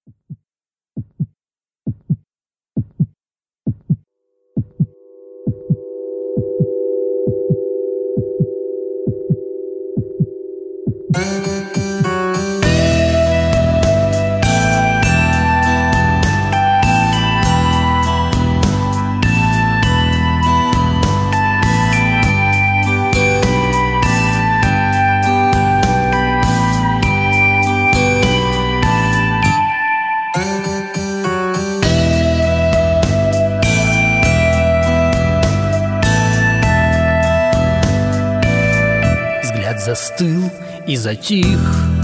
Застыл и затих,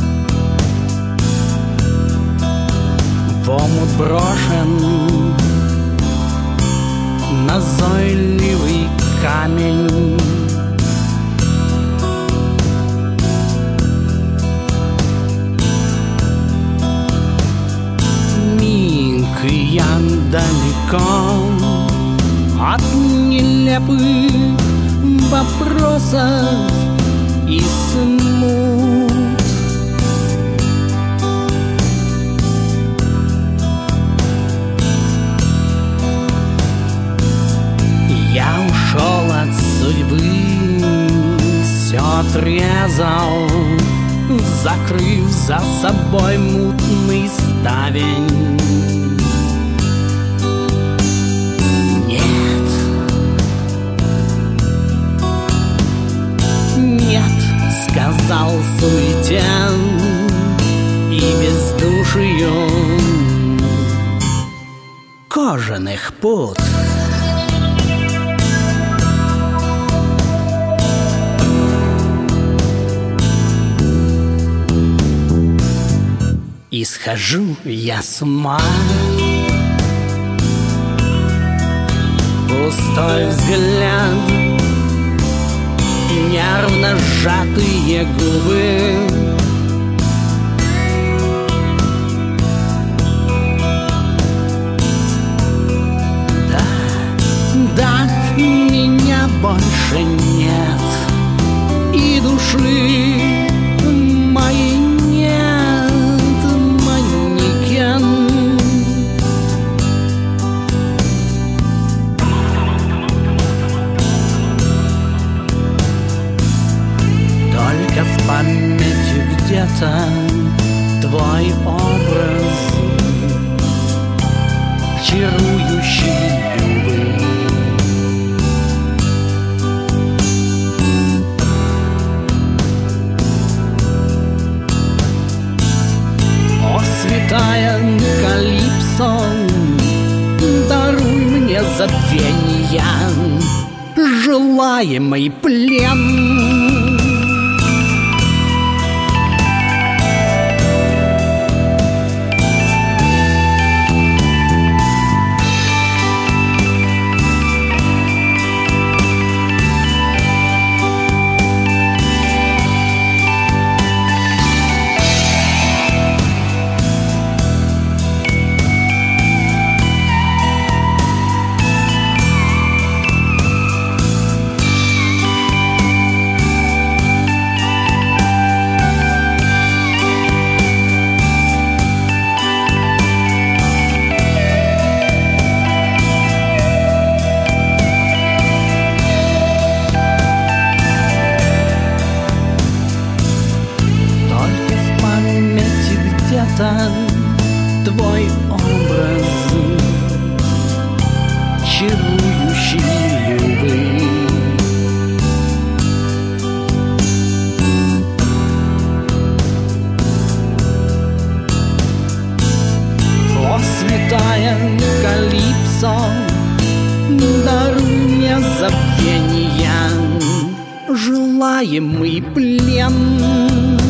в омут брошен назойливый камень. Миг, и я далеко от нелепых вопросов и смут. Я ушел от судьбы, все отрезал, закрыв за собой мутный ставень. Сказал суетен и бездушию кожаных пут. И схожу я с ума, пустой взгляд, нервно сжатые губы. Да, меня больше нет, и души моей нет, манекен. В памяти где-то твой образ, чарующий любы. О, святая Калипсо, даруй мне забвенья, желаемый плен. Твой образ, чарующий любы. О, святая Калипсо, даруй мне забвенья, желаемый плен.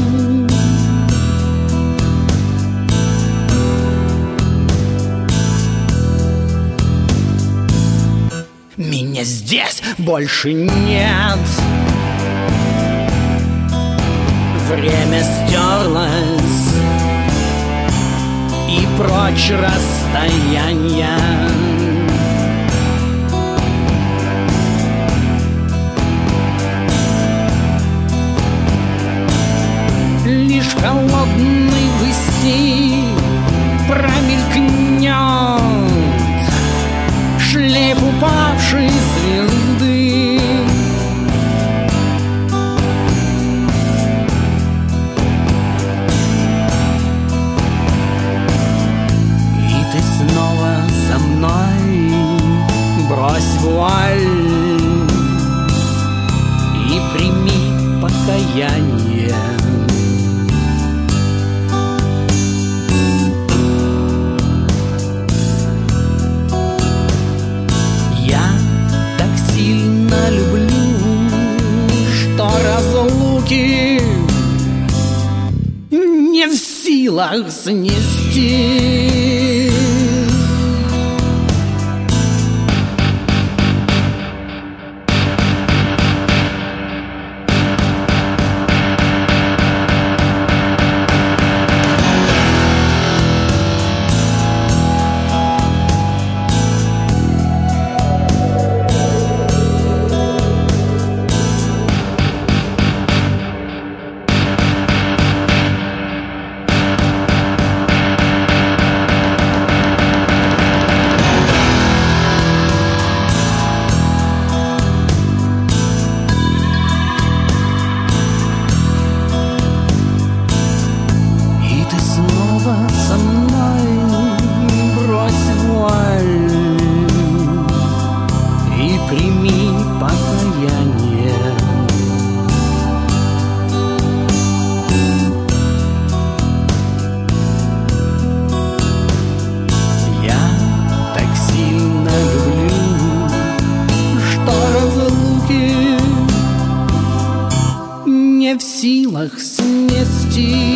Меня здесь больше нет. Время стерлось, и прочь расстояния. Лишь холодной выси нашей звезды. И ты снова со мной, брось вуаль и прими покаяние. Я так сильно люблю, что разлуки не в силах снести. Со мной, брось вуаль и прими покаяние. Я так сильно люблю, что разлуки не в силах снести.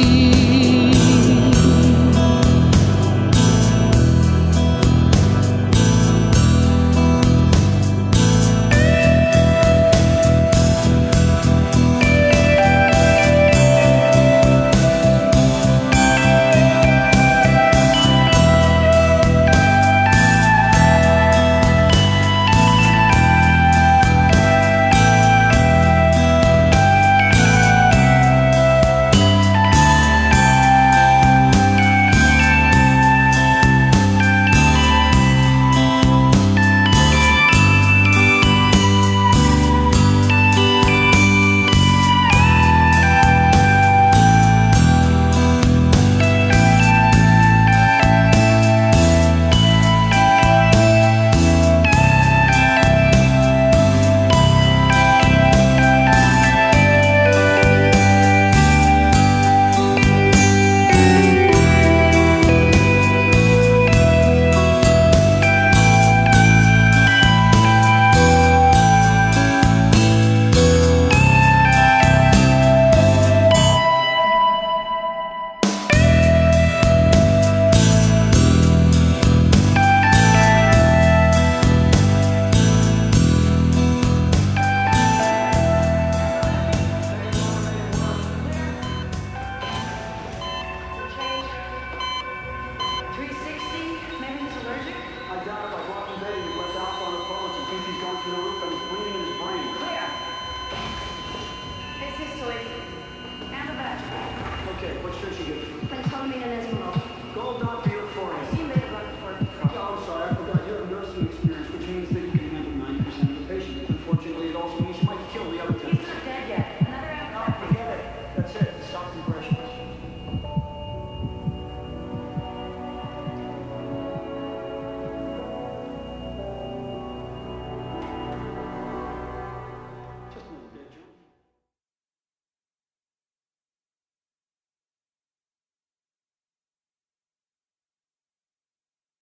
Okay, what should she get? Like, tell me an Esmeralda. Gold dot for your forehead. See you later, bud.